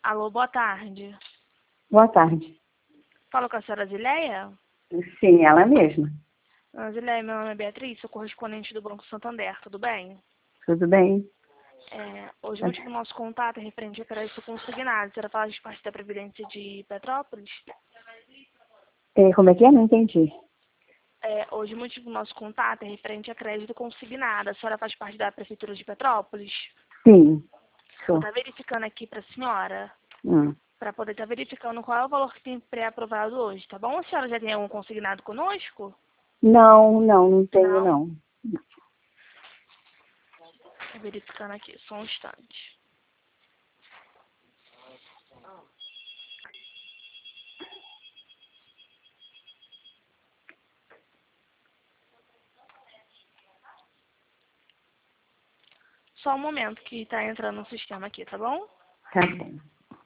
Alô, boa tarde. Boa tarde. Falo com a senhora Zileia? Sim, ela mesma. Zileia, meu nome é Beatriz, sou correspondente do Banco Santander, tudo bem? Tudo bem? Hoje o motivo do nosso contato é referente a crédito consignado. A senhora fala de parte da Previdência de Petrópolis? Como é que é? Não entendi. Hoje o motivo do nosso contato é referente a crédito consignado. A senhora faz parte da Prefeitura de Petrópolis? Sim, Vou sou. estar verificando aqui para a senhora, Hum. para poder estar verificando qual é o valor que tem pré-aprovado hoje, tá bom? A senhora já tem algum consignado conosco? Não tenho, Não? não. Tô verificando aqui, só um instante. Só um momento que está entrando no sistema aqui, tá bom? Tá bom.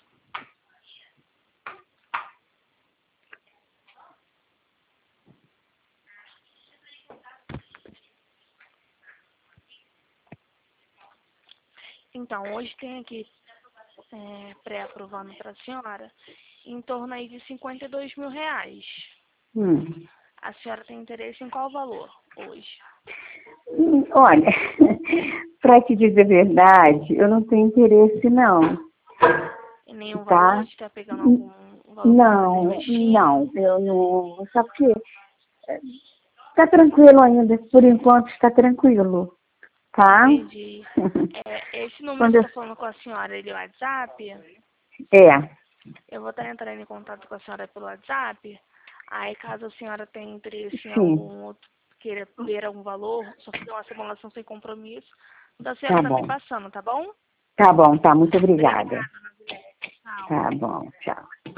Então, hoje tem aqui pré-aprovando para a senhora em torno aí de R$ 52.000. Hum. A senhora tem interesse em qual valor hoje? Olha, para te dizer a verdade, eu não tenho interesse, não. Em nenhum valor? Tá? Você está pegando algum valor para estar investindo? Eu não. Sabe por quê? Tá tranquilo ainda, por enquanto está tranquilo. Tá? Entendi. Esse número Quando que eu... está falando com a senhora, ele é o WhatsApp? É, Eu vou estar entrando em contato com a senhora pelo WhatsApp. Aí, caso a senhora tenha interesse em sim. algum outro, queira ver algum valor, só fazer uma simulação sem compromisso, da senhora Tá tá me bom. passando, tá bom? Tá bom, tá. Muito Obrigada, obrigada. Ana Vilete. Tchau. Tá bom, tchau.